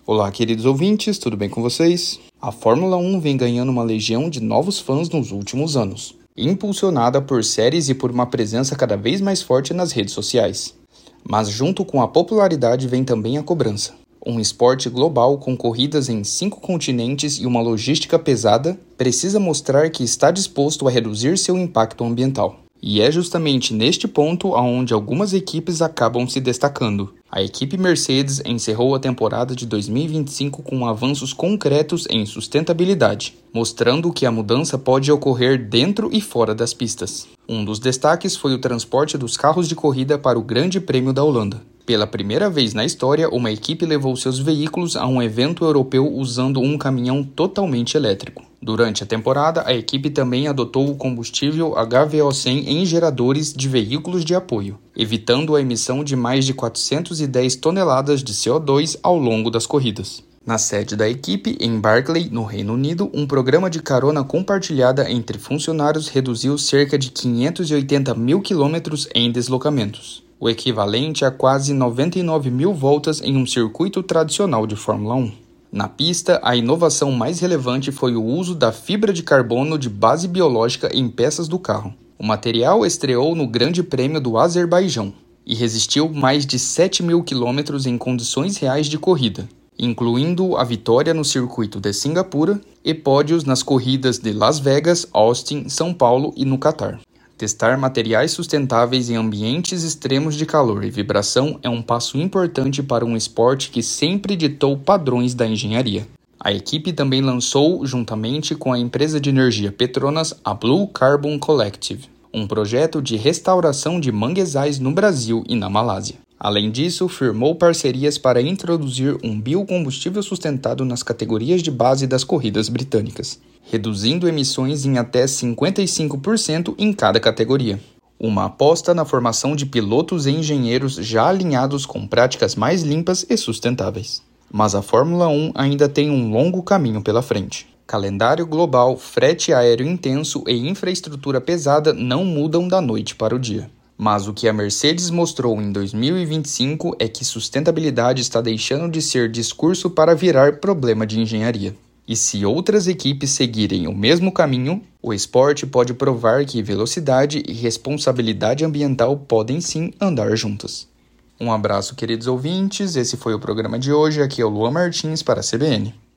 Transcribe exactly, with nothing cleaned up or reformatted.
Olá, queridos ouvintes, tudo bem com vocês? A Fórmula um vem ganhando uma legião de novos fãs nos últimos anos, impulsionada por séries e por uma presença cada vez mais forte nas redes sociais. Mas junto com a popularidade vem também a cobrança. Um esporte global com corridas em cinco continentes e uma logística pesada precisa mostrar que está disposto a reduzir seu impacto ambiental. E é justamente neste ponto onde algumas equipes acabam se destacando. A equipe Mercedes encerrou a temporada de dois mil e vinte e cinco com avanços concretos em sustentabilidade, mostrando que a mudança pode ocorrer dentro e fora das pistas. Um dos destaques foi o transporte dos carros de corrida para o Grande Prêmio da Holanda. Pela primeira vez na história, uma equipe levou seus veículos a um evento europeu usando um caminhão totalmente elétrico. Durante a temporada, a equipe também adotou o combustível H V O cem em geradores de veículos de apoio, evitando a emissão de mais de quatrocentas e dez toneladas de C O dois ao longo das corridas. Na sede da equipe, em Barclay, no Reino Unido, um programa de carona compartilhada entre funcionários reduziu cerca de quinhentos e oitenta mil quilômetros em deslocamentos, o equivalente a quase noventa e nove mil voltas em um circuito tradicional de Fórmula um. Na pista, a inovação mais relevante foi o uso da fibra de carbono de base biológica em peças do carro. O material estreou no Grande Prêmio do Azerbaijão e resistiu mais de sete mil quilômetros em condições reais de corrida, incluindo a vitória no circuito de Singapura e pódios nas corridas de Las Vegas, Austin, São Paulo e no Catar. Testar materiais sustentáveis em ambientes extremos de calor e vibração é um passo importante para um esporte que sempre ditou padrões da engenharia. A equipe também lançou, juntamente com a empresa de energia Petronas, a Blue Carbon Collective, um projeto de restauração de manguezais no Brasil e na Malásia. Além disso, firmou parcerias para introduzir um biocombustível sustentado nas categorias de base das corridas britânicas, reduzindo emissões em até cinquenta e cinco por cento em cada categoria. Uma aposta na formação de pilotos e engenheiros já alinhados com práticas mais limpas e sustentáveis. Mas a Fórmula um ainda tem um longo caminho pela frente. Calendário global, frete aéreo intenso e infraestrutura pesada não mudam da noite para o dia. Mas o que a Mercedes mostrou em dois mil e vinte e cinco é que sustentabilidade está deixando de ser discurso para virar problema de engenharia. E se outras equipes seguirem o mesmo caminho, o esporte pode provar que velocidade e responsabilidade ambiental podem sim andar juntas. Um abraço, queridos ouvintes, esse foi o programa de hoje, aqui é o Luan Martins para a C B N.